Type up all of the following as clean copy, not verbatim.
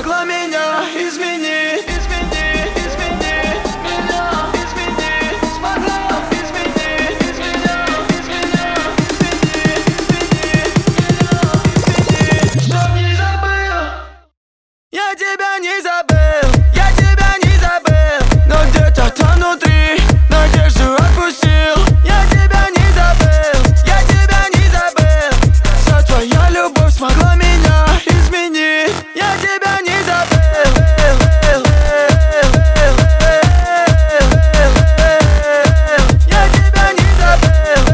смогла меня изменить. Я тебя не забыл, я тебя не забыл, но где-то там внутри надежду отпустил. Я тебя не забыл, я тебя не забыл, вся твоя любовь смогла меня изменить. Я тебя не забыл, я тебя не забыл,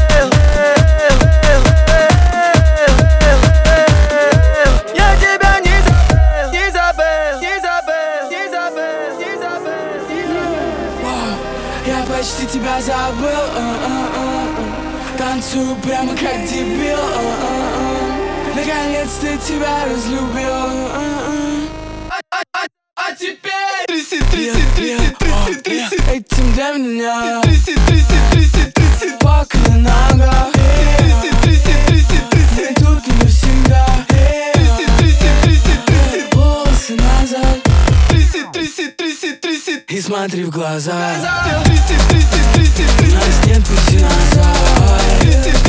я тебя не забыл. Не забыл, не забыл, не забыл, не забыл, не забыл. Вау, я почти тебя забыл. Танцую прямо как дебил. Наконец-то тебя разлюбил. А теперь Тряси, тряси, тряси, тряси, тряси. Этим для меня. тряси, тряси, тряси, тряси, Пока на ногах. тряси, тряси, тряси, тряси, Мы тут не навсегда. тряси, тряси, тряси, тряси, Волосы назад тряси, тряси, тряси, тряси, и смотри в глаза. тряси, тряси, тряси, У нас нет пути назад. тряси,